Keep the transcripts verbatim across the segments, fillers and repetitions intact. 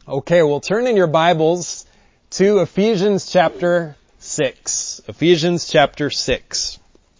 Okay, well, turn in your Bibles to Ephesians chapter six. Ephesians chapter six.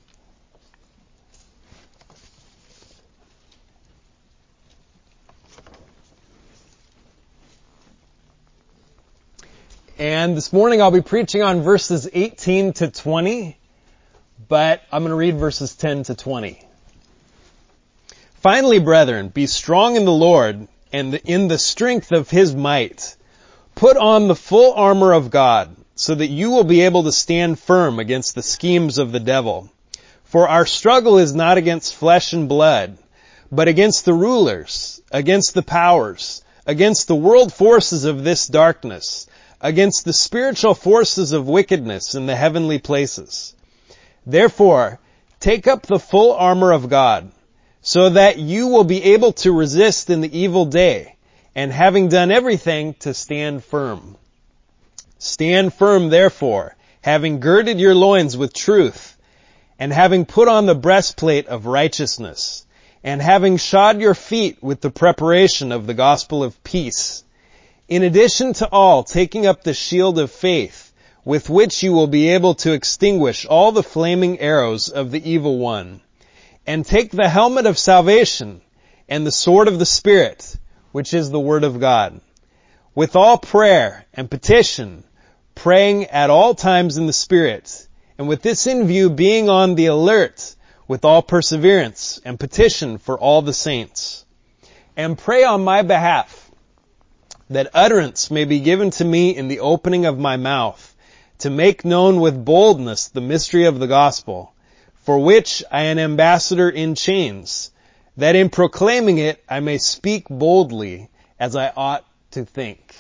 And this morning I'll be preaching on verses eighteen to twenty, but I'm going to read verses ten to twenty. Finally, brethren, be strong in the Lord and in the strength of His might. Put on the full armor of God, so that you will be able to stand firm against the schemes of the devil. For our struggle is not against flesh and blood, but against the rulers, against the powers, against the world forces of this darkness, against the spiritual forces of wickedness in the heavenly places. Therefore, take up the full armor of God, so that you will be able to resist in the evil day, and having done everything, to stand firm. Stand firm, therefore, having girded your loins with truth, and having put on the breastplate of righteousness, and having shod your feet with the preparation of the gospel of peace. In addition to all, taking up the shield of faith, with which you will be able to extinguish all the flaming arrows of the evil one. And take the helmet of salvation and the sword of the Spirit, which is the Word of God, with all prayer and petition, praying at all times in the Spirit, and with this in view being on the alert with all perseverance and petition for all the saints. And pray on my behalf, that utterance may be given to me in the opening of my mouth, to make known with boldness the mystery of the gospel, for which I am an ambassador in chains, that in proclaiming it I may speak boldly as I ought to think.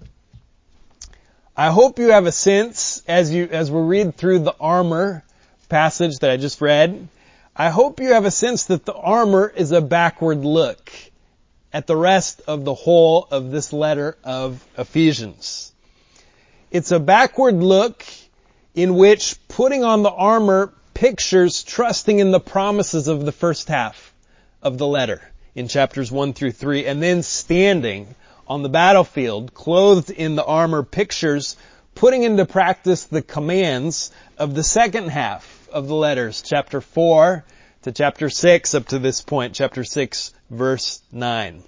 I hope you have a sense, as you as we read through the armor passage that I just read, I hope you have a sense that the armor is a backward look at the rest of the whole of this letter of Ephesians. It's a backward look in which putting on the armor pictures trusting in the promises of the first half of the letter in chapters one through three, and then standing on the battlefield clothed in the armor pictures putting into practice the commands of the second half of the letters, chapter four to chapter six up to this point, chapter six verse nine.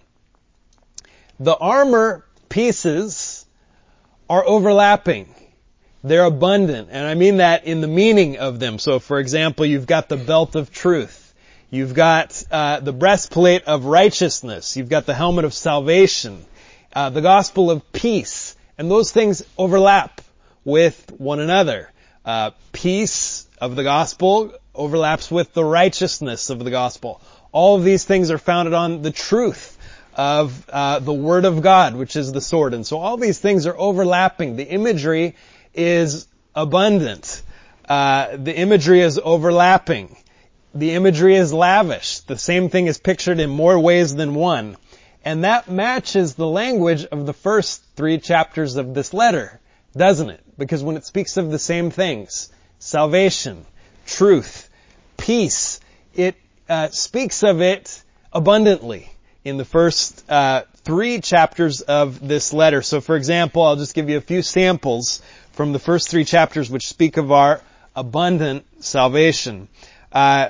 The armor pieces are overlapping. They're abundant, and I mean that in the meaning of them. So, for example, you've got the belt of truth. You've got uh, the breastplate of righteousness. You've got the helmet of salvation, uh, the gospel of peace. And those things overlap with one another. Uh, peace of the gospel overlaps with the righteousness of the gospel. All of these things are founded on the truth of uh, the Word of God, which is the sword. And so all these things are overlapping. The imagery is abundant. Uh, the imagery is overlapping. The imagery is lavish. The same thing is pictured in more ways than one. And that matches the language of the first three chapters of this letter, doesn't it? Because when it speaks of the same things, salvation, truth, peace, it uh, speaks of it abundantly in the first uh, three chapters of this letter. So, for example, I'll just give you a few samples from the first three chapters which speak of our abundant salvation. Uh,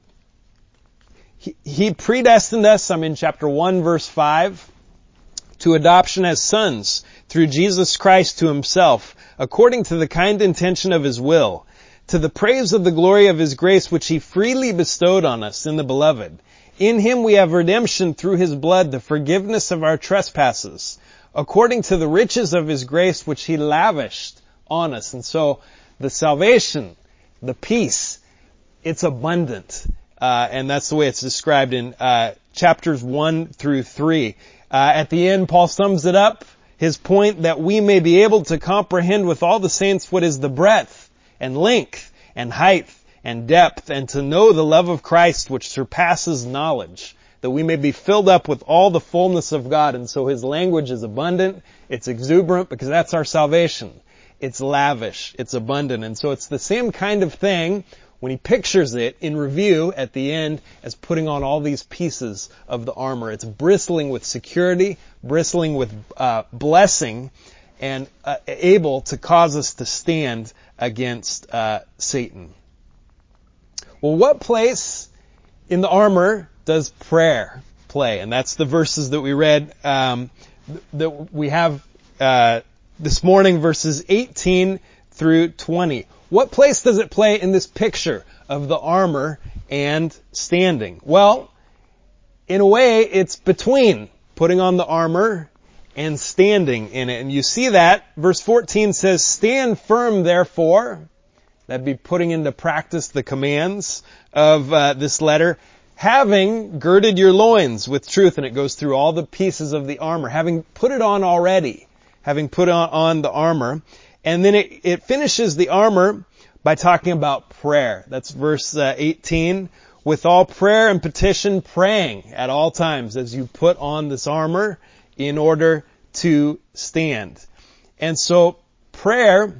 he, he predestined us, I'm in chapter one verse five, to adoption as sons through Jesus Christ to Himself, according to the kind intention of His will, to the praise of the glory of His grace which He freely bestowed on us in the Beloved. In Him we have redemption through His blood, the forgiveness of our trespasses, according to the riches of His grace which He lavished on us. And so the salvation, the peace, it's abundant. Uh, and that's the way it's described in uh, chapters one through three. Uh, at the end, Paul sums it up, his point that we may be able to comprehend with all the saints what is the breadth and length and height and depth, and to know the love of Christ which surpasses knowledge, that we may be filled up with all the fullness of God. And so His language is abundant, it's exuberant, because that's our salvation. It's lavish, it's abundant. And so it's the same kind of thing when he pictures it in review at the end as putting on all these pieces of the armor. It's bristling with security, bristling with uh, blessing, and uh, able to cause us to stand against uh, Satan. Well, what place in the armor does prayer play? And that's the verses that we read, um, that we have uh, this morning, verses eighteen through twenty. What place does it play in this picture of the armor and standing? Well, in a way, it's between putting on the armor and standing in it. And you see that. Verse fourteen says, "Stand firm, therefore." That'd be putting into practice the commands of uh, this letter. "Having girded your loins with truth," and it goes through all the pieces of the armor. Having put it on already. Having put on, on the armor. And then it, it finishes the armor by talking about prayer. That's verse uh, eighteen. "With all prayer and petition, praying at all times as you put on this armor in order to stand." And so prayer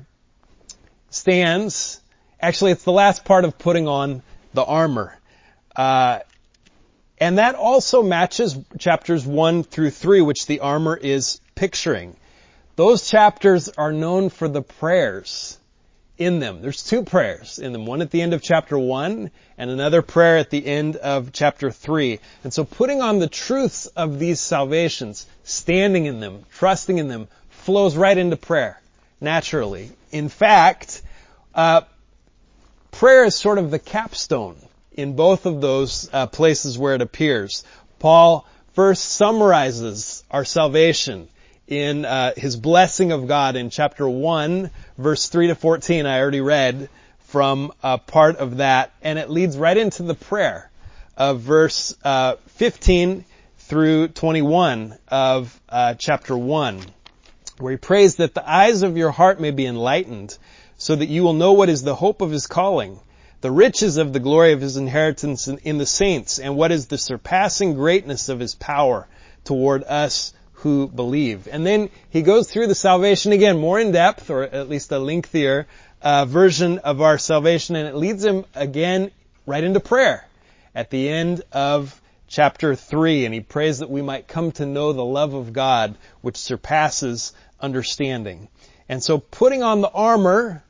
stands, actually it's the last part of putting on the armor. Uh, and that also matches chapters one through three, which the armor is picturing. Those chapters are known for the prayers in them. There's two prayers in them, one at the end of chapter one and another prayer at the end of chapter three. And so putting on the truths of these salvations, standing in them, trusting in them, flows right into prayer, naturally. In fact, uh, prayer is sort of the capstone in both of those uh, places where it appears. Paul first summarizes our salvation in uh, his blessing of God in chapter one, verse three to fourteen. I already read from a part of that, and it leads right into the prayer of verse uh, fifteen through twenty-one of uh, chapter one, where he prays that the eyes of your heart may be enlightened, so that you will know what is the hope of his calling, the riches of the glory of his inheritance in, in the saints, and what is the surpassing greatness of his power toward us who believe. And then he goes through the salvation again, more in depth, or at least a lengthier uh, version of our salvation, and it leads him again right into prayer at the end of chapter three. And he prays that we might come to know the love of God, which surpasses understanding. And so putting on the armor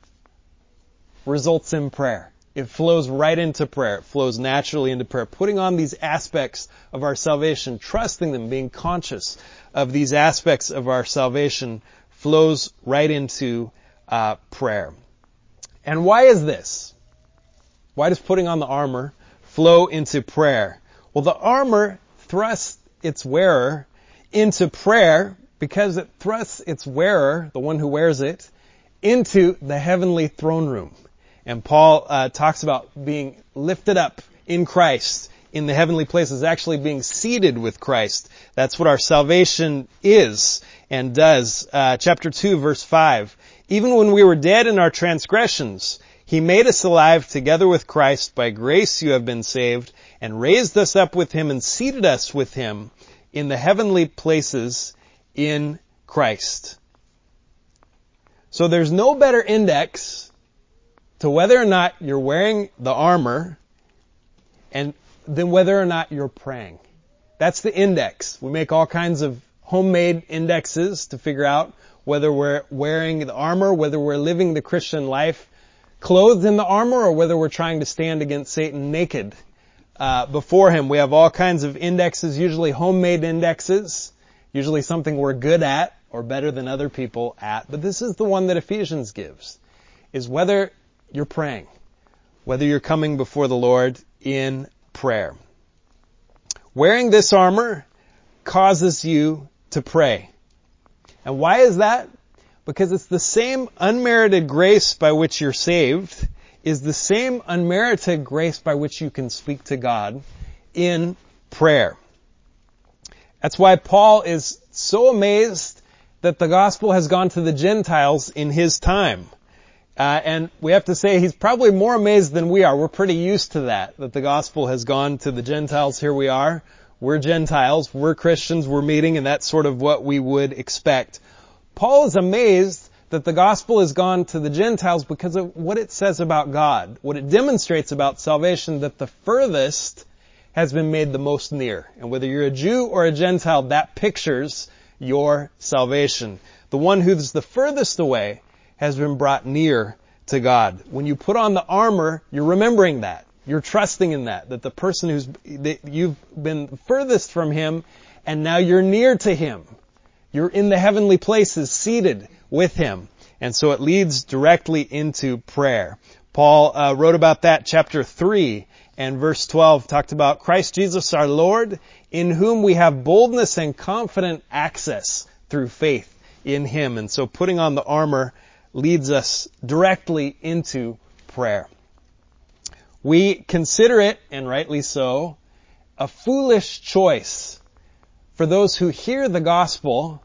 results in prayer. It flows right into prayer. It flows naturally into prayer. Putting on these aspects of our salvation, trusting them, being conscious of these aspects of our salvation flows right into uh, prayer. And why is this? Why does putting on the armor flow into prayer? Well, the armor thrusts its wearer into prayer because it thrusts its wearer, the one who wears it, into the heavenly throne room. And Paul uh, talks about being lifted up in Christ in the heavenly places, actually being seated with Christ. That's what our salvation is and does. Uh, chapter two, verse five. "Even when we were dead in our transgressions, he made us alive together with Christ. By grace you have been saved, and raised us up with him and seated us with him in the heavenly places in Christ." So there's no better index to whether or not you're wearing the armor and than whether or not you're praying. That's the index. We make all kinds of homemade indexes to figure out whether we're wearing the armor, whether we're living the Christian life clothed in the armor, or whether we're trying to stand against Satan naked uh, before him. We have all kinds of indexes, usually homemade indexes, usually something we're good at or better than other people at. But this is the one that Ephesians gives, is whether you're praying, whether you're coming before the Lord in prayer. Wearing this armor causes you to pray. And why is that? Because it's the same unmerited grace by which you're saved, is the same unmerited grace by which you can speak to God in prayer. That's why Paul is so amazed that the gospel has gone to the Gentiles in his time. Uh, and we have to say he's probably more amazed than we are. We're pretty used to that, that the gospel has gone to the Gentiles. Here we are. We're Gentiles. We're Christians. We're meeting, and that's sort of what we would expect. Paul is amazed that the gospel has gone to the Gentiles because of what it says about God, what it demonstrates about salvation, that the furthest has been made the most near. And whether you're a Jew or a Gentile, that pictures your salvation. The one who's the furthest away has been brought near to God. When you put on the armor, you're remembering that. You're trusting in that, that the person who's, that you've been furthest from him, and now you're near to him. You're in the heavenly places, seated with him. And so it leads directly into prayer. Paul uh, wrote about that, chapter three and verse twelve, talked about Christ Jesus our Lord, in whom we have boldness and confident access through faith in him. And so putting on the armor leads us directly into prayer. We consider it, and rightly so, a foolish choice for those who hear the gospel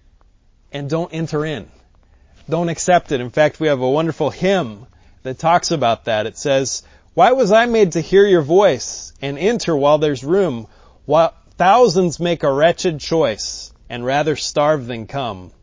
and don't enter in, don't accept it. In fact, we have a wonderful hymn that talks about that. It says, "Why was I made to hear your voice and enter while there's room, while thousands make a wretched choice and rather starve than come?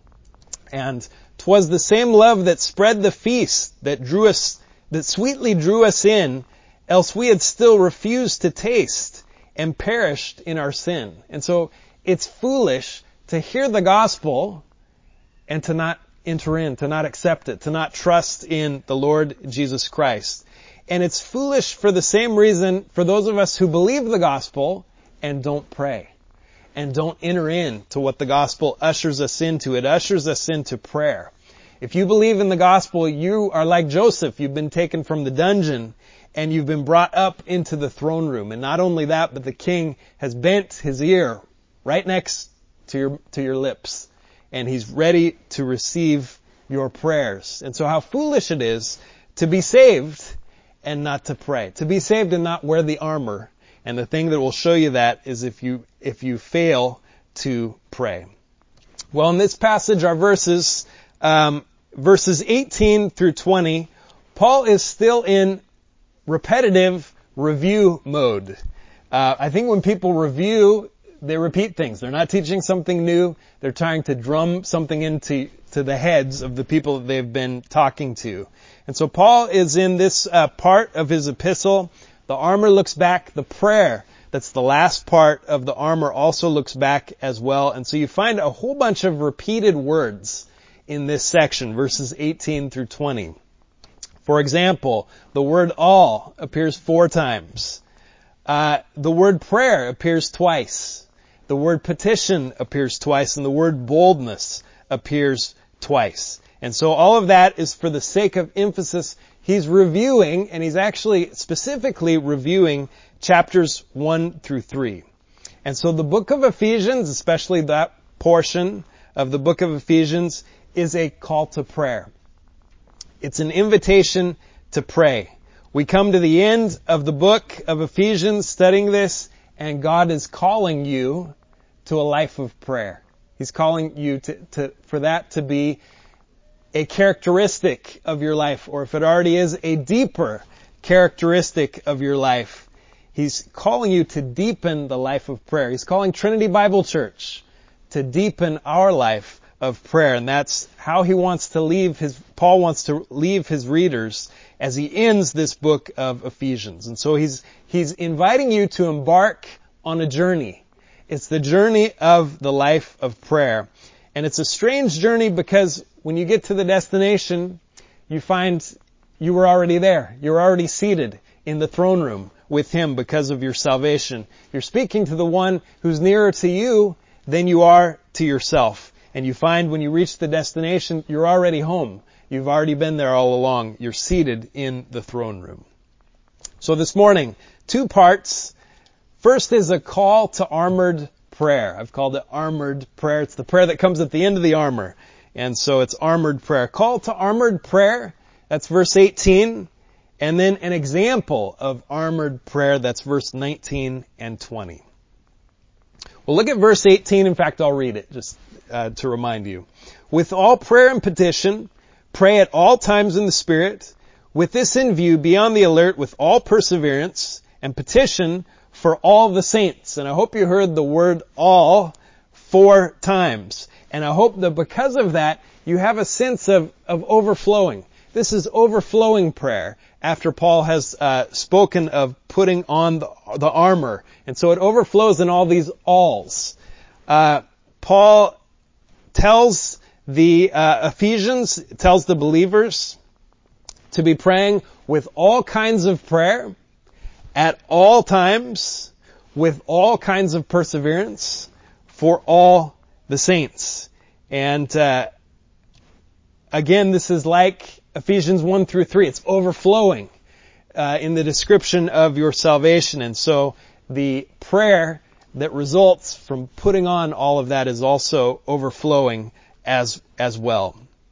And 'twas the same love that spread the feast that drew us, that sweetly drew us in, else we had still refused to taste and perished in our sin." And so it's foolish to hear the gospel and to not enter in, to not accept it, to not trust in the Lord Jesus Christ. And it's foolish for the same reason for those of us who believe the gospel and don't pray and don't enter in to what the gospel ushers us into. It ushers us into prayer. If you believe in the gospel, you are like Joseph. You've been taken from the dungeon and you've been brought up into the throne room. And not only that, but the king has bent his ear right next to your, to your lips. And he's ready to receive your prayers. And so how foolish it is to be saved and not to pray. To be saved and not wear the armor. And the thing that will show you that is if you, if you fail to pray. Well, in this passage, our verses, um, verses eighteen through twenty, Paul is still in repetitive review mode. Uh, I think when people review, they repeat things. They're not teaching something new. They're trying to drum something into to the heads of the people that they've been talking to. And so Paul is in this uh, part of his epistle. The armor looks back. The prayer, that's the last part of the armor, also looks back as well. And so you find a whole bunch of repeated words in this section, verses eighteen through twenty. For example, the word all appears four times. Uh, the word prayer appears twice. The word petition appears twice, and the word boldness appears twice. And so all of that is for the sake of emphasis. He's reviewing, and he's actually specifically reviewing chapters one through three. And so the book of Ephesians, especially that portion of the book of Ephesians, is a call to prayer. It's an invitation to pray. We come to the end of the book of Ephesians studying this, and God is calling you to a life of prayer. He's calling you to, to, for that to be a characteristic of your life, or if it already is, a deeper characteristic of your life. He's calling you to deepen the life of prayer. He's calling Trinity Bible Church to deepen our life of prayer. And that's how he wants to leave his, Paul wants to leave his readers as he ends this book of Ephesians. And so he's, he's inviting you to embark on a journey. It's the journey of the life of prayer. And it's a strange journey because when you get to the destination, you find you were already there. You're already seated in the throne room with him because of your salvation. You're speaking to the one who's nearer to you than you are to yourself. And you find when you reach the destination, you're already home. You've already been there all along. You're seated in the throne room. So this morning, two parts. First is a call to armored prayer. I've called it armored prayer. It's the prayer that comes at the end of the armor. And so it's armored prayer. Call to armored prayer. That's verse eighteen. And then an example of armored prayer. That's verse nineteen and twenty. Well, look at verse eighteen. In fact, I'll read it just uh, to remind you. With all prayer and petition, pray at all times in the Spirit. With this in view, be on the alert with all perseverance and petition for all the saints. And I hope you heard the word all four times. And I hope that because of that, you have a sense of, of overflowing. This is overflowing prayer after Paul has uh, spoken of putting on the, the armor. And so it overflows in all these alls. Uh, Paul tells the uh, Ephesians, tells the believers to be praying with all kinds of prayer at all times, with all kinds of perseverance for all the saints. And uh, again, this is like Ephesians one through three. It's overflowing uh, in the description of your salvation. And so the prayer that results from putting on all of that is also overflowing as as well.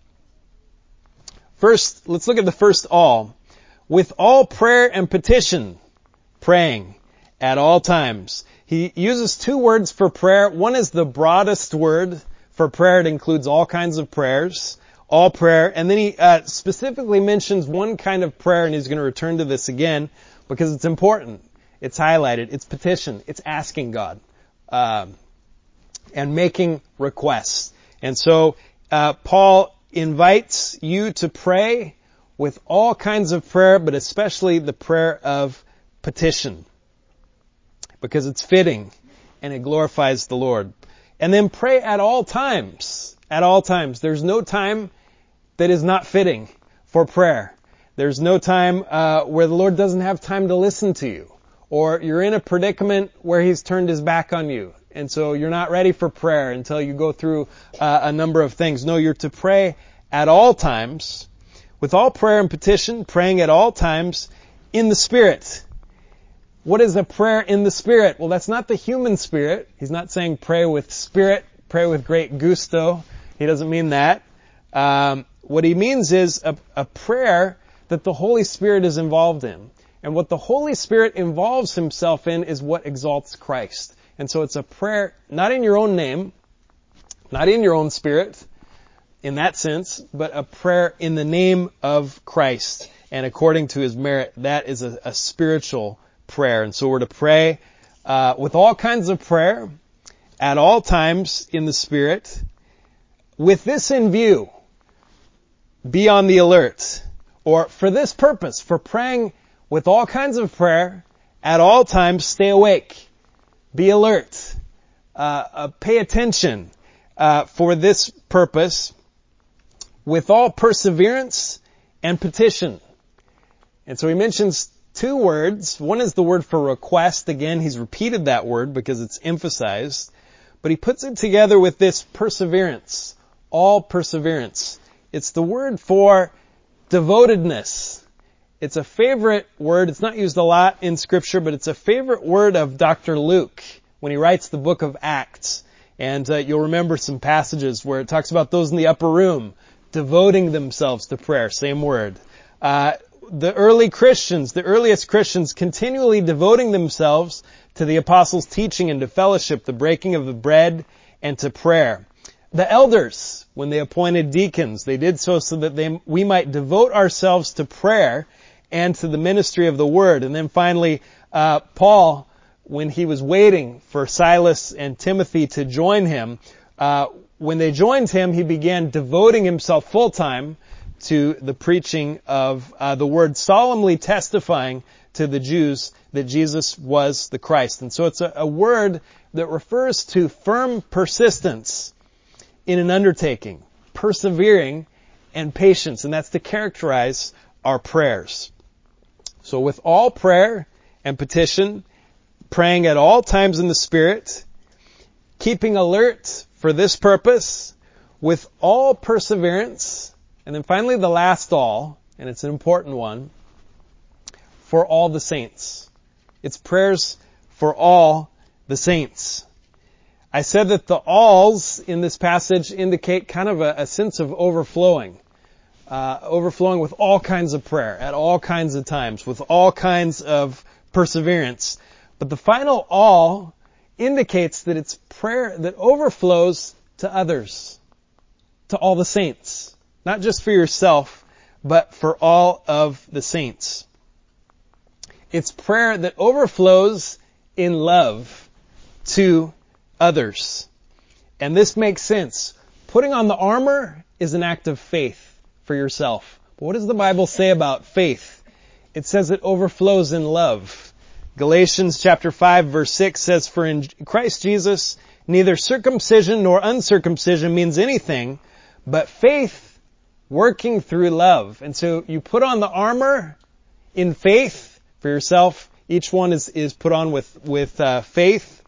First, let's look at the first all. With all prayer and petition, praying at all times. He uses two words for prayer. One is the broadest word for prayer. It includes all kinds of prayers. All prayer. And then he uh, specifically mentions one kind of prayer, and he's going to return to this again because it's important. It's highlighted. It's petition. It's asking God um, and making requests. And so uh, Paul invites you to pray with all kinds of prayer, but especially the prayer of petition, because it's fitting and it glorifies the Lord. And then pray at all times. At all times. There's no time that is not fitting for prayer. There's no time uh, where the Lord doesn't have time to listen to you, or you're in a predicament where He's turned His back on you, and so you're not ready for prayer until you go through uh, a number of things. No, you're to pray at all times, with all prayer and petition, praying at all times in the Spirit. What is a prayer in the Spirit? Well, that's not the human spirit. He's not saying pray with spirit, pray with great gusto. He doesn't mean that. Um, what he means is a, a prayer that the Holy Spirit is involved in. And what the Holy Spirit involves Himself in is what exalts Christ. And so it's a prayer not in your own name, not in your own spirit, in that sense, but a prayer in the name of Christ and according to His merit. That is a, a spiritual prayer. And so we're to pray uh, with all kinds of prayer at all times in the Spirit. With this in view, be on the alert. Or for this purpose, for praying with all kinds of prayer at all times, stay awake. Be alert. Uh, uh, pay attention uh, for this purpose with all perseverance and petition. And so he mentions two words. One is the word for request. Again, he's repeated that word because it's emphasized. But he puts it together with this perseverance. All perseverance. It's the word for devotedness. It's a favorite word. It's not used a lot in Scripture, but it's a favorite word of Doctor Luke when he writes the book of Acts. And uh, you'll remember some passages where it talks about those in the upper room devoting themselves to prayer. Same word. Uh, the early Christians, the earliest Christians, continually devoting themselves to the apostles' teaching and to fellowship, the breaking of the bread, and to prayer. The elders, when they appointed deacons, they did so so that they, we might devote ourselves to prayer and to the ministry of the word. And then finally, uh, Paul, when he was waiting for Silas and Timothy to join him, uh, when they joined him, he began devoting himself full time to the preaching of uh, the word, solemnly testifying to the Jews that Jesus was the Christ. And so it's a, a word that refers to firm persistence in an undertaking, persevering and patience, and that's to characterize our prayers. So with all prayer and petition, praying at all times in the Spirit, keeping alert for this purpose, with all perseverance, and then finally the last all, and it's an important one, for all the saints. It's prayers for all the saints. I said that the alls in this passage indicate kind of a, a sense of overflowing. Uh, overflowing with all kinds of prayer, at all kinds of times, with all kinds of perseverance. But the final all indicates that it's prayer that overflows to others, to all the saints. Not just for yourself, but for all of the saints. It's prayer that overflows in love to others. And this makes sense. Putting on the armor is an act of faith for yourself. But what does the Bible say about faith? It says it overflows in love. Galatians chapter five verse six says, "For in Christ Jesus, neither circumcision nor uncircumcision means anything, but faith working through love." And so you put on the armor in faith for yourself. Each one is, is put on with, with uh, faith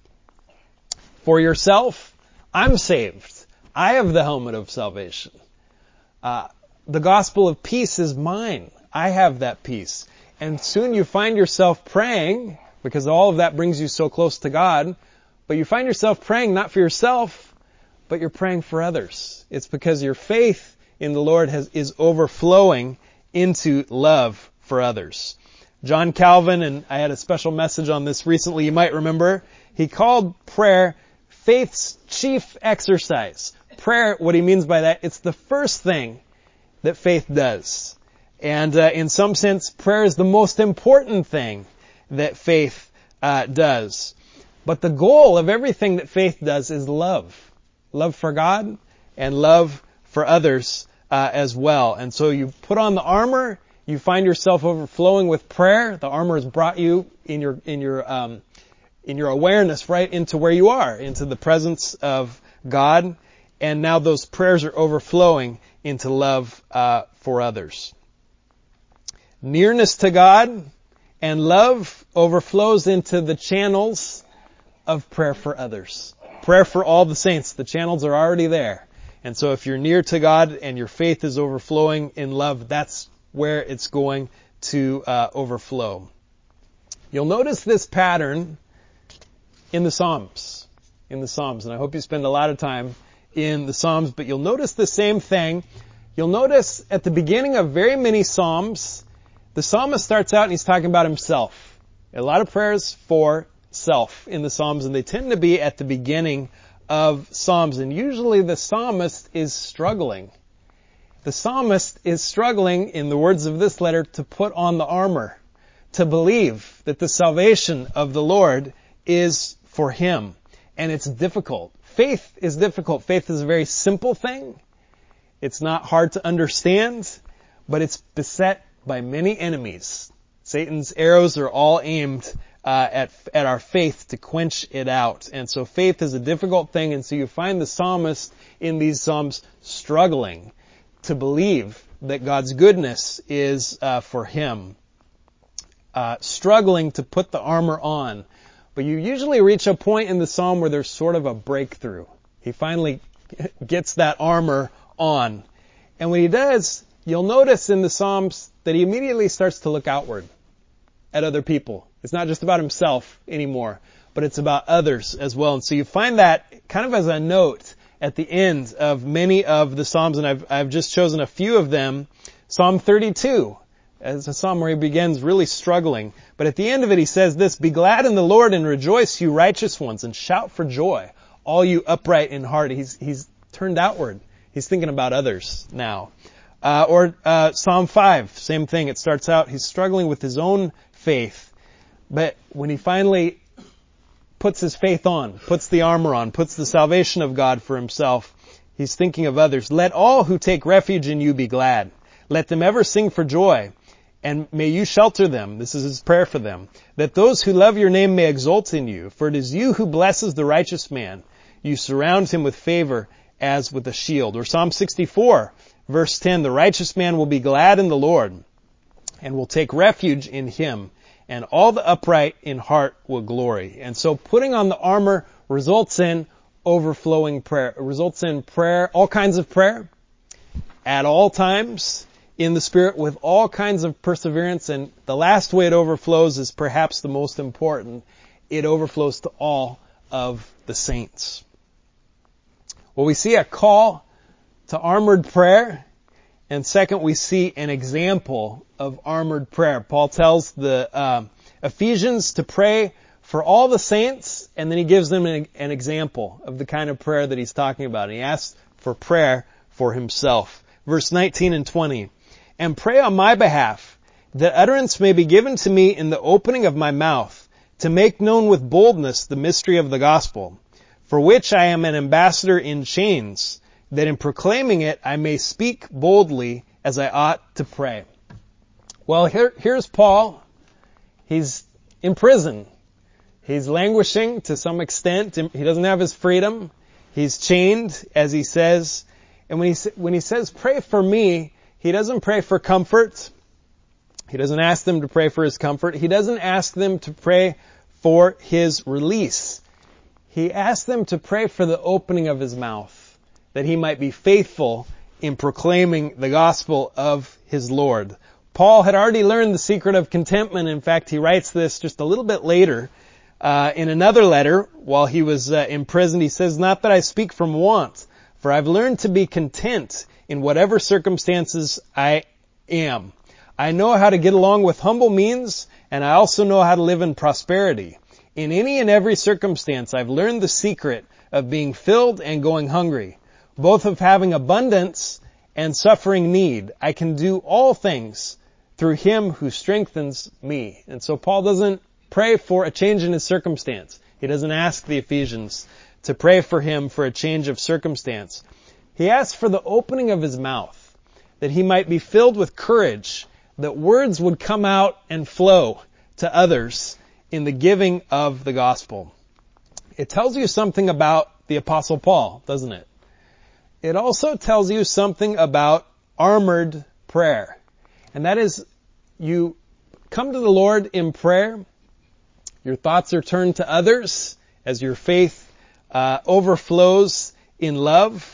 for yourself. I'm saved. I have the helmet of salvation. Uh, the gospel of peace is mine. I have that peace. And soon you find yourself praying, because all of that brings you so close to God, but you find yourself praying not for yourself, but you're praying for others. It's because your faith in the Lord has, is overflowing into love for others. John Calvin, and I had a special message on this recently, you might remember, he called prayer faith's chief exercise. Prayer, what he means by that, it's the first thing that faith does. And uh, in some sense, prayer is the most important thing that faith uh, does. But the goal of everything that faith does is love. Love for God and love for others uh, as well. And so you put on the armor, you find yourself overflowing with prayer. The armor has brought you in your in your um, in your awareness right into where you are, into the presence of God. And now those prayers are overflowing into love uh, for others. Nearness to God and love overflows into the channels of prayer for others. Prayer for all the saints. The channels are already there. And so if you're near to God and your faith is overflowing in love, that's where it's going to uh, overflow. You'll notice this pattern in the Psalms. In the Psalms. And I hope you spend a lot of time in the Psalms, but you'll notice the same thing. You'll notice at the beginning of very many Psalms, the psalmist starts out and he's talking about himself. A lot of prayers for self in the Psalms, and they tend to be at the beginning of Psalms. And usually the psalmist is struggling. The psalmist is struggling, in the words of this letter, to put on the armor, to believe that the salvation of the Lord is for him. And it's difficult. Faith is difficult. Faith is a very simple thing. It's not hard to understand, but it's beset by many enemies. Satan's arrows are all aimed uh, at at our faith to quench it out. And so faith is a difficult thing, and so you find the psalmist in these psalms struggling to believe that God's goodness is uh, for him. Uh, struggling to put the armor on. But you usually reach a point in the psalm where there's sort of a breakthrough. He finally gets that armor on. And when he does, you'll notice in the Psalms that he immediately starts to look outward at other people. It's not just about himself anymore, but it's about others as well. And so you find that kind of as a note at the end of many of the Psalms, and I've, I've just chosen a few of them. Psalm thirty-two, it's a psalm where he begins really struggling. But at the end of it, he says this, "Be glad in the Lord and rejoice, you righteous ones, and shout for joy, all you upright in heart." He's, he's turned outward. He's thinking about others now. Uh, or uh, Psalm five, same thing. It starts out, he's struggling with his own faith. But when he finally puts his faith on, puts the armor on, puts the salvation of God for himself, he's thinking of others. "Let all who take refuge in you be glad. Let them ever sing for joy. And may you shelter them," this is his prayer for them, "that those who love your name may exult in you. For it is you who blesses the righteous man. You surround him with favor as with a shield." Or Psalm sixty-four, verse ten, "The righteous man will be glad in the Lord and will take refuge in him. And all the upright in heart will glory." And so putting on the armor results in overflowing prayer. It results in prayer, all kinds of prayer, at all times, in the Spirit, with all kinds of perseverance. And the last way it overflows is perhaps the most important. It overflows to all of the saints. Well, we see a call to armored prayer. And second, we see an example of armored prayer. Paul tells the uh, Ephesians to pray for all the saints, and then he gives them an, an example of the kind of prayer that he's talking about. And he asks for prayer for himself. Verse nineteen and twenty. "And pray on my behalf, that utterance may be given to me in the opening of my mouth, to make known with boldness the mystery of the gospel, for which I am an ambassador in chains, that in proclaiming it I may speak boldly as I ought to pray. Well, here, here's Paul. He's in prison. He's languishing to some extent. He doesn't have his freedom. He's chained, as he says. And when he, when he says, pray for me, he doesn't pray for comfort. He doesn't ask them to pray for his comfort. He doesn't ask them to pray for his release. He asks them to pray for the opening of his mouth, that he might be faithful in proclaiming the gospel of his Lord. Paul had already learned the secret of contentment. In fact, he writes this just a little bit later uh, in another letter while he was uh, imprisoned. He says, not that I speak from want, for I've learned to be content in whatever circumstances I am. I know how to get along with humble means, and I also know how to live in prosperity. In any and every circumstance, I've learned the secret of being filled and going hungry, both of having abundance and suffering need. I can do all things through him who strengthens me. And so Paul doesn't pray for a change in his circumstance. He doesn't ask the Ephesians to pray for him for a change of circumstance. He asks for the opening of his mouth, that he might be filled with courage, that words would come out and flow to others in the giving of the gospel. It tells you something about the Apostle Paul, doesn't it? It also tells you something about armored prayer. And that is, you come to the Lord in prayer, your thoughts are turned to others as your faith uh, overflows in love,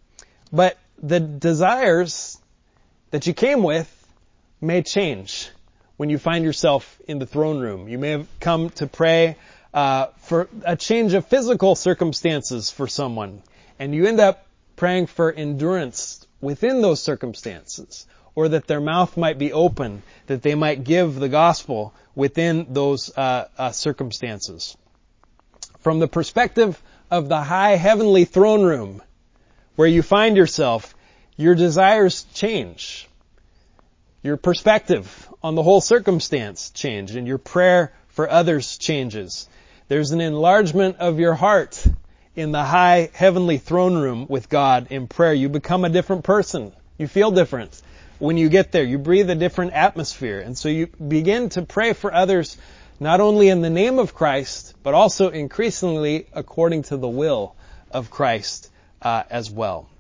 but the desires that you came with may change when you find yourself in the throne room. You may have come to pray uh, for a change of physical circumstances for someone, and you end up praying for endurance within those circumstances, or that their mouth might be open, that they might give the gospel within those uh, uh, circumstances. From the perspective of the high heavenly throne room where you find yourself, your desires change. Your perspective on the whole circumstance change, and your prayer for others changes. There's an enlargement of your heart in the high heavenly throne room with God in prayer. You become a different person. You feel different. When you get there, you breathe a different atmosphere. And so you begin to pray for others not only in the name of Christ, but also increasingly according to the will of Christ uh, as well.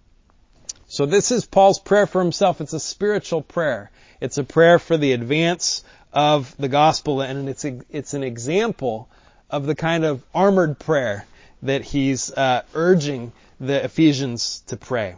So this is Paul's prayer for himself. It's a spiritual prayer. It's a prayer for the advance of the gospel, and it's a, it's an example of the kind of armored prayer that he's uh, urging the Ephesians to pray.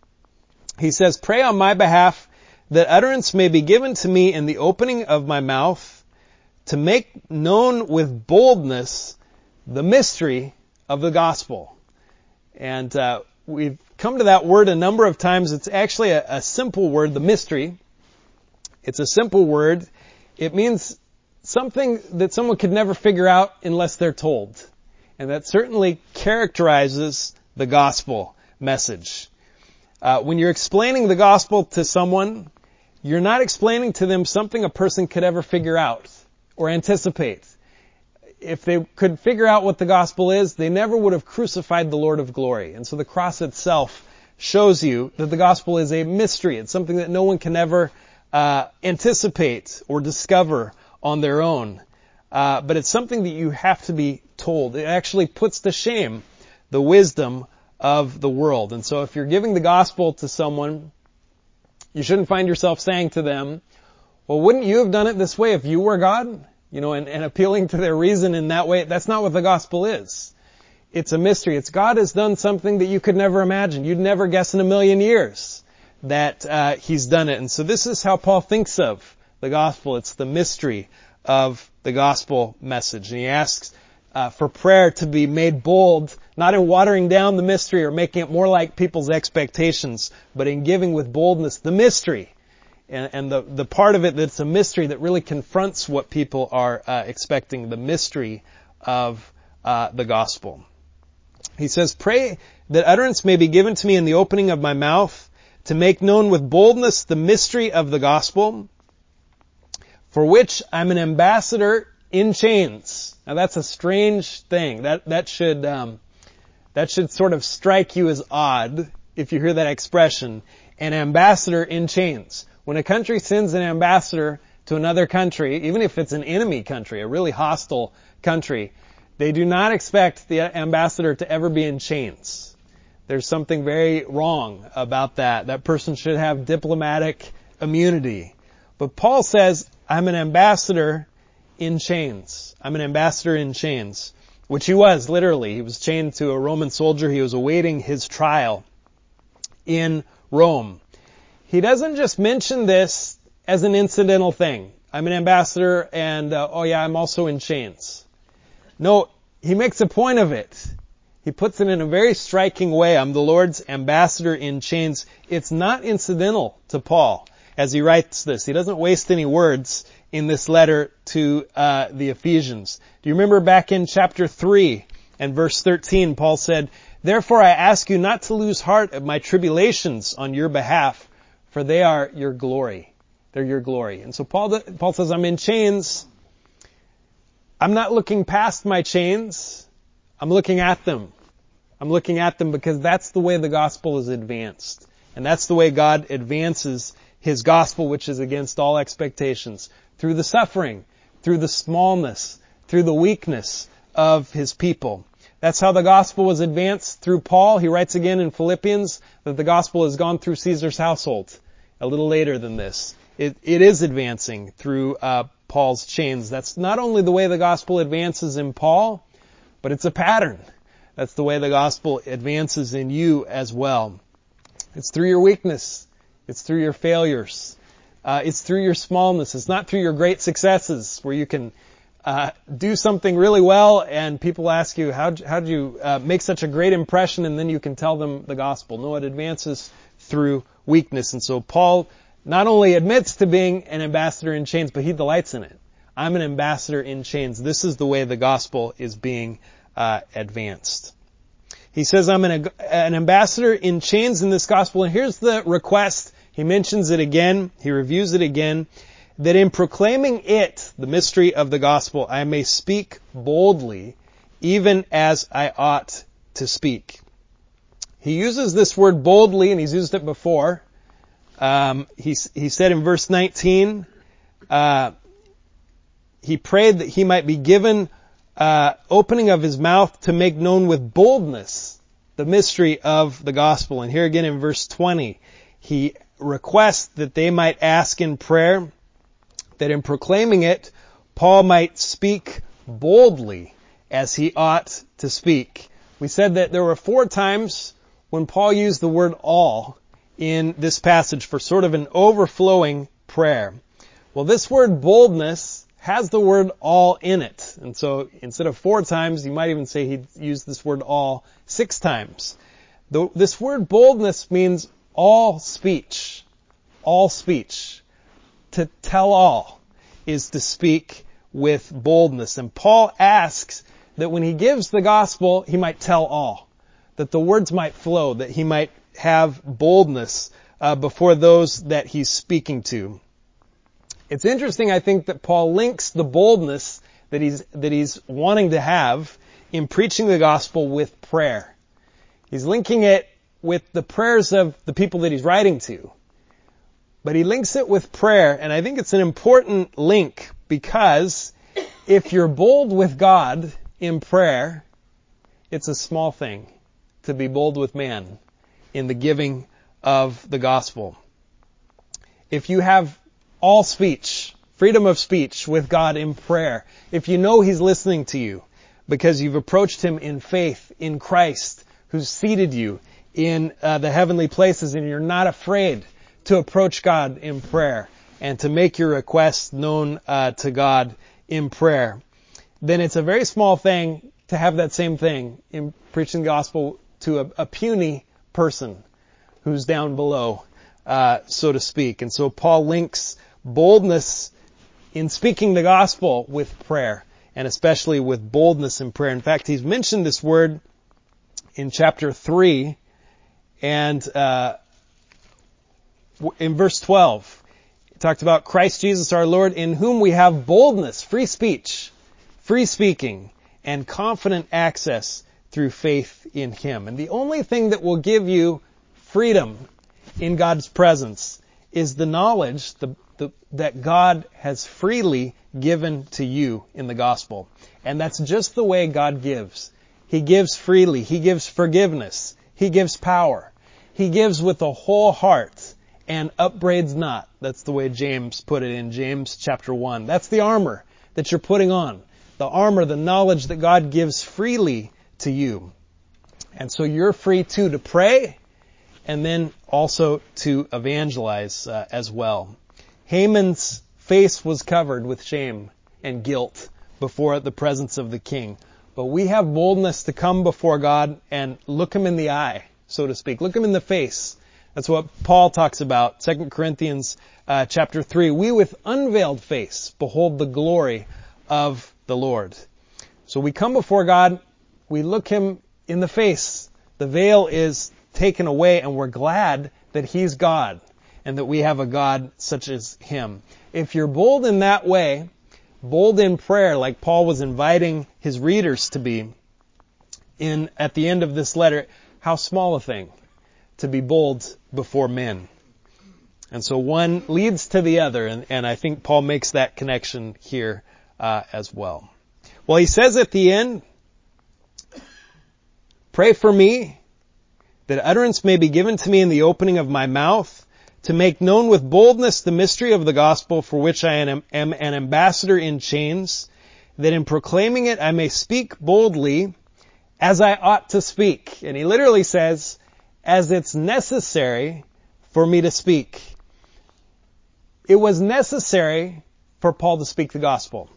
He says, pray on my behalf that utterance may be given to me in the opening of my mouth to make known with boldness the mystery of the gospel. And uh, we've come to that word a number of times. It's actually a, a simple word, the mystery. It's a simple word. It means something that someone could never figure out unless they're told. And that certainly characterizes the gospel message. Uh, when you're explaining the gospel to someone, you're not explaining to them something a person could ever figure out or anticipate. If they could figure out what the gospel is, they never would have crucified the Lord of glory. And so the cross itself shows you that the gospel is a mystery. It's something that no one can ever uh, anticipate or discover on their own. Uh, but it's something that you have to be told. It actually puts to shame the wisdom of the world. And so if you're giving the gospel to someone, you shouldn't find yourself saying to them, well, wouldn't you have done it this way if you were God? You know, and, and appealing to their reason in that way. That's not what the gospel is. It's a mystery. It's God has done something that you could never imagine. You'd never guess in a million years that uh, He's done it. And so this is how Paul thinks of the gospel. It's the mystery of the gospel message. And he asks uh, for prayer to be made bold, not in watering down the mystery or making it more like people's expectations, but in giving with boldness the mystery. And, and the, the part of it that's a mystery that really confronts what people are uh, expecting, the mystery of uh, the gospel. He says, pray that utterance may be given to me in the opening of my mouth to make known with boldness the mystery of the gospel, for which I'm an ambassador in chains. Now that's a strange thing. That that should um, that should sort of strike you as odd if you hear that expression, an ambassador in chains. When a country sends an ambassador to another country, even if it's an enemy country, a really hostile country, they do not expect the ambassador to ever be in chains. There's something very wrong about that. That person should have diplomatic immunity. But Paul says, I'm an ambassador in chains. I'm an ambassador in chains. Which he was, literally. He was chained to a Roman soldier. He was awaiting his trial in Rome. He doesn't just mention this as an incidental thing. I'm an ambassador and, uh, oh yeah, I'm also in chains. No, he makes a point of it. He puts it in a very striking way. I'm the Lord's ambassador in chains. It's not incidental to Paul as he writes this. He doesn't waste any words in this letter to uh, the Ephesians. Do you remember back in chapter three and verse thirteen, Paul said, "Therefore I ask you not to lose heart at my tribulations on your behalf, for they are your glory." They're your glory. And so Paul, Paul says, I'm in chains. I'm not looking past my chains. I'm looking at them. I'm looking at them because that's the way the gospel is advanced. And that's the way God advances His gospel, which is against all expectations. Through the suffering, through the smallness, through the weakness of His people. That's how the gospel was advanced through Paul. He writes again in Philippians that the gospel has gone through Caesar's household a little later than this. It, it is advancing through uh, Paul's chains. That's not only the way the gospel advances in Paul, but it's a pattern. That's the way the gospel advances in you as well. It's through your weakness. It's through your failures. Uh, it's through your smallness. It's not through your great successes where you can uh, do something really well and people ask you, how how did you uh, make such a great impression, and then you can tell them the gospel. No, it advances through weakness. And so Paul not only admits to being an ambassador in chains, but he delights in it. I'm an ambassador in chains. This is the way the gospel is being uh, advanced. He says, I'm an, an ambassador in chains in this gospel. And here's the request. He mentions it again. He reviews it again. That in proclaiming it, the mystery of the gospel, I may speak boldly, even as I ought to speak. He uses this word boldly, and he's used it before. Um, he, he said in verse nineteen, uh, he prayed that he might be given uh, opening of his mouth to make known with boldness the mystery of the gospel. And here again in verse twenty, he requests that they might ask in prayer that in proclaiming it, Paul might speak boldly as he ought to speak. We said that there were four times when Paul used the word all in this passage for sort of an overflowing prayer. Well, this word boldness has the word all in it. And so instead of four times, you might even say he used this word all six times. The, this word boldness means all speech. All speech. To tell all is to speak with boldness. And Paul asks that when he gives the gospel, he might tell all. That the words might flow, that he might have boldness uh, before those that he's speaking to. It's interesting, I think, that Paul links the boldness that he's that he's wanting to have in preaching the gospel with prayer. He's linking it with the prayers of the people that he's writing to. But he links it with prayer, and I think it's an important link because if you're bold with God in prayer, it's a small thing to be bold with man in the giving of the gospel. If you have all speech, freedom of speech with God in prayer, if you know He's listening to you because you've approached Him in faith in Christ who's seated you in uh, the heavenly places, and you're not afraid to approach God in prayer and to make your requests known uh, to God in prayer, then it's a very small thing to have that same thing in preaching the gospel to a, a puny person who's down below, uh, so to speak. And so Paul links boldness in speaking the gospel with prayer, and especially with boldness in prayer. In fact, he's mentioned this word in chapter three, and uh, in verse twelve, he talked about Christ Jesus our Lord, in whom we have boldness, free speech, free speaking, and confident access through faith in Him. And the only thing that will give you freedom in God's presence is the knowledge the, the, that God has freely given to you in the gospel. And that's just the way God gives. He gives freely. He gives forgiveness. He gives power. He gives with a whole heart and upbraids not. That's the way James put it in James chapter one. That's the armor that you're putting on. The armor, the knowledge that God gives freely to you. And so you're free too to pray and then also to evangelize uh, as well. Haman's face was covered with shame and guilt before the presence of the king. But we have boldness to come before God and look him in the eye, so to speak. Look him in the face. That's what Paul talks about, Second Corinthians uh, chapter three. We with unveiled face behold the glory of the Lord. So we come before God, we look him in the face. The veil is taken away and we're glad that he's God and that we have a God such as him. If you're bold in that way, bold in prayer like Paul was inviting his readers to be in at the end of this letter, how small a thing to be bold before men. And so one leads to the other, and, and I think Paul makes that connection here uh, as well. Well, he says at the end, pray for me that utterance may be given to me in the opening of my mouth, to make known with boldness the mystery of the gospel for which I am, am an ambassador in chains, that in proclaiming it I may speak boldly as I ought to speak. And he literally says, as it's necessary for me to speak. It was necessary for Paul to speak the gospel.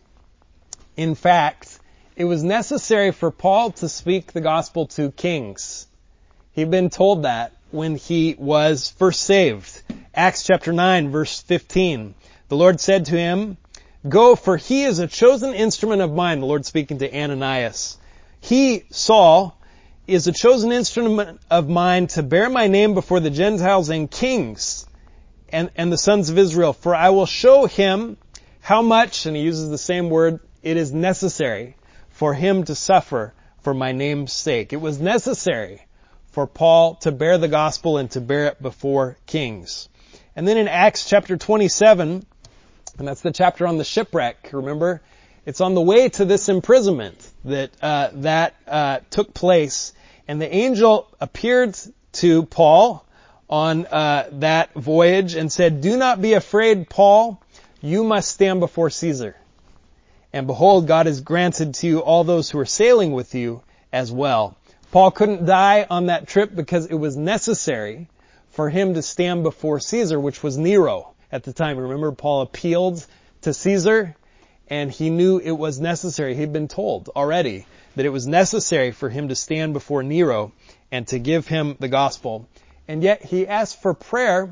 In fact, it was necessary for Paul to speak the gospel to kings. He'd been told that when he was first saved. Acts chapter nine, verse fifteen. The Lord said to him, go, for he is a chosen instrument of mine. The Lord speaking to Ananias. He, Saul, is a chosen instrument of mine to bear my name before the Gentiles and kings and, and the sons of Israel. For I will show him how much, and he uses the same word, it is necessary for him to suffer for my name's sake. It was necessary for Paul to bear the gospel and to bear it before kings. And then in Acts chapter twenty-seven, and that's the chapter on the shipwreck, remember? It's on the way to this imprisonment that uh, that uh, took place. And the angel appeared to Paul on uh, that voyage and said, do not be afraid, Paul. You must stand before Caesar. And behold, God has granted to you all those who are sailing with you as well. Paul couldn't die on that trip because it was necessary for him to stand before Caesar, which was Nero at the time. Remember, Paul appealed to Caesar, and he knew it was necessary. He'd been told already that it was necessary for him to stand before Nero and to give him the gospel. And yet he asked for prayer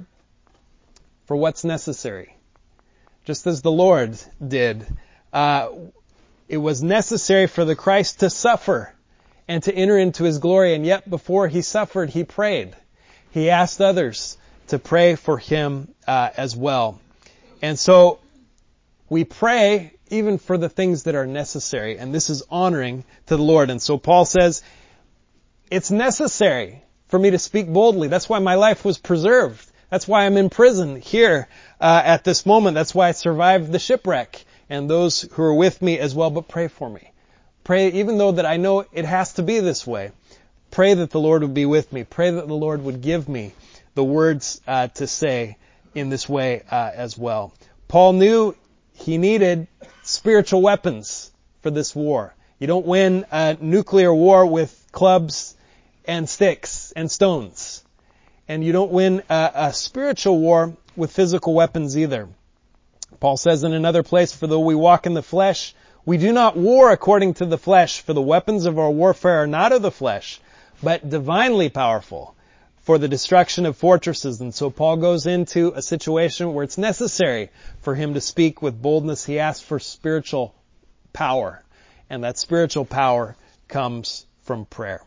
for what's necessary, just as the Lord did. Uh, it was necessary for the Christ to suffer and to enter into his glory. And yet before he suffered, he prayed. He asked others to pray for him uh, as well. And so we pray even for the things that are necessary. And this is honoring to the Lord. And so Paul says, it's necessary for me to speak boldly. That's why my life was preserved. That's why I'm in prison here uh, at this moment. That's why I survived the shipwreck. And those who are with me as well. But pray for me. Pray, even though that I know it has to be this way. Pray that the Lord would be with me. Pray that the Lord would give me the words uh, to say in this way uh, as well. Paul knew he needed spiritual weapons for this war. You don't win a nuclear war with clubs and sticks and stones. And you don't win a, a spiritual war with physical weapons either. Paul says in another place, for though we walk in the flesh, we do not war according to the flesh, for the weapons of our warfare are not of the flesh, but divinely powerful for the destruction of fortresses. And so Paul goes into a situation where it's necessary for him to speak with boldness. He asks for spiritual power, and that spiritual power comes from prayer.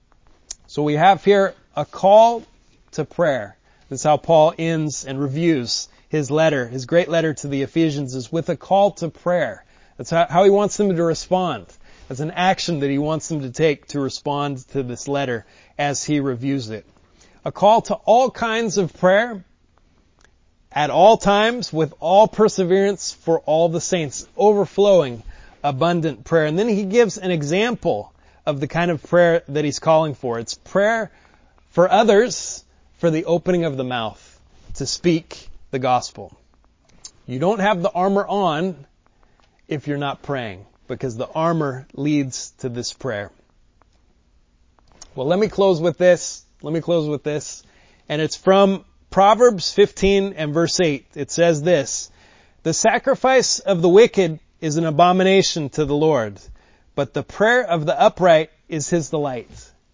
So we have here a call to prayer. This is how Paul ends and reviews his letter, his great letter to the Ephesians, is with a call to prayer. That's how he wants them to respond. That's an action that he wants them to take to respond to this letter as he reviews it. a call to all kinds of prayer at all times with all perseverance for all the saints, overflowing, abundant prayer. And then he gives an example of the kind of prayer that he's calling for. It's prayer for others, for the opening of the mouth to speak the gospel. You don't have the armor on if you're not praying, because the armor leads to this prayer. Well, let me close with this. Let me close with this. And it's from Proverbs fifteen and verse eight. It says this: "The sacrifice of the wicked is an abomination to the Lord, but the prayer of the upright is his delight."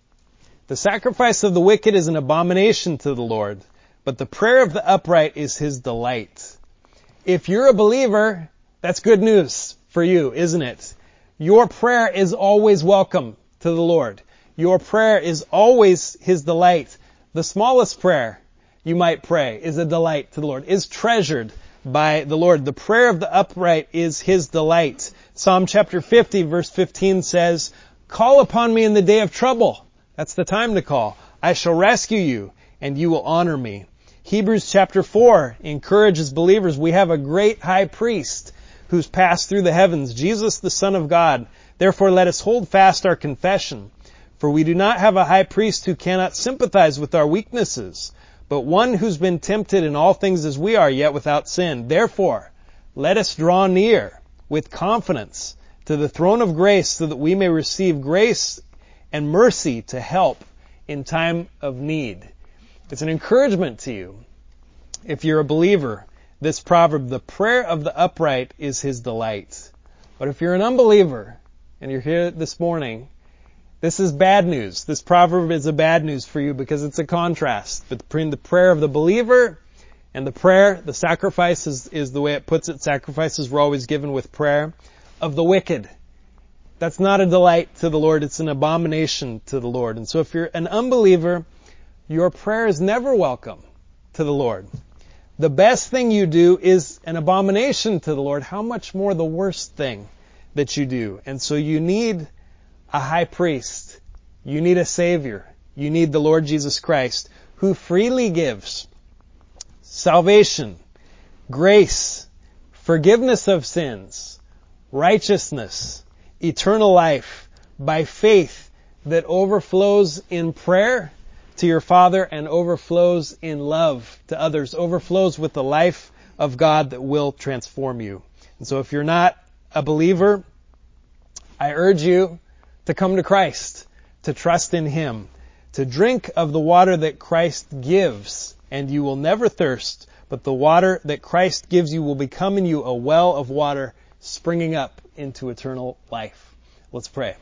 The sacrifice of the wicked is an abomination to the Lord, but the prayer of the upright is his delight. If you're a believer, that's good news for you, isn't it? Your prayer is always welcome to the Lord. Your prayer is always his delight. The smallest prayer you might pray is a delight to the Lord, is treasured by the Lord. The prayer of the upright is his delight. Psalm chapter fifty verse fifteen says, "Call upon me in the day of trouble." That's the time to call. "I shall rescue you, and you will honor me." Hebrews chapter four encourages believers. We have a great high priest who's passed through the heavens, Jesus the Son of God. Therefore let us hold fast our confession. For we do not have a high priest who cannot sympathize with our weaknesses, but one who's been tempted in all things as we are, yet without sin. Therefore, let us draw near with confidence to the throne of grace, so that we may receive grace and mercy to help in time of need. It's an encouragement to you, if you're a believer, this proverb: the prayer of the upright is his delight. But if you're an unbeliever and you're here this morning, this is bad news. This proverb is a bad news for you, because it's a contrast between the prayer of the believer and the prayer, the sacrifice is, is the way it puts it. Sacrifices were always given with prayer of the wicked. That's not a delight to the Lord. It's an abomination to the Lord. And so if you're an unbeliever, your prayer is never welcome to the Lord. The best thing you do is an abomination to the Lord. How much more the worst thing that you do? And so you need a high priest. You need a Savior. You need the Lord Jesus Christ, who freely gives salvation, grace, forgiveness of sins, righteousness, eternal life by faith that overflows in prayer to your Father and overflows in love to others, overflows with the life of God that will transform you. And so if you're not a believer, I urge you to come to Christ, to trust in Him, to drink of the water that Christ gives, and you will never thirst, but the water that Christ gives you will become in you a well of water springing up into eternal life. Let's pray.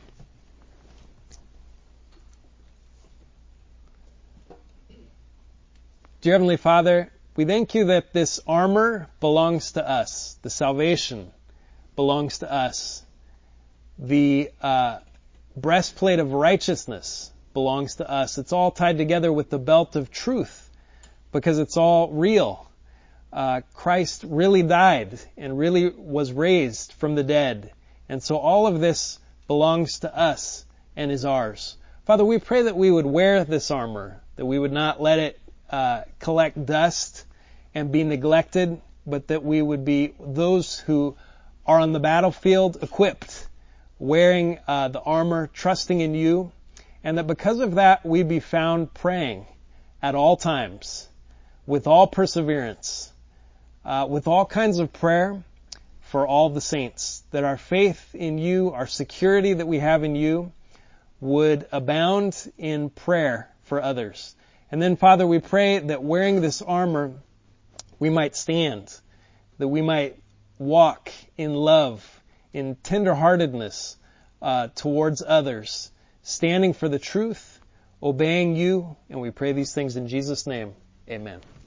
Dear Heavenly Father, we thank you that this armor belongs to us. The salvation belongs to us. The uh, breastplate of righteousness belongs to us. It's all tied together with the belt of truth, because it's all real. Uh, Christ really died and really was raised from the dead. And so all of this belongs to us and is ours. Father, we pray that we would wear this armor, that we would not let it uh, collect dust and be neglected, but that we would be those who are on the battlefield equipped, wearing uh, the armor, trusting in you, and that because of that we be found praying at all times, with all perseverance, uh, with all kinds of prayer for all the saints, that our faith in you, our security that we have in you, would abound in prayer for others. And then, Father, we pray that wearing this armor, we might stand, that we might walk in love, in tenderheartedness uh, towards others, standing for the truth, obeying you, and we pray these things in Jesus' name. Amen.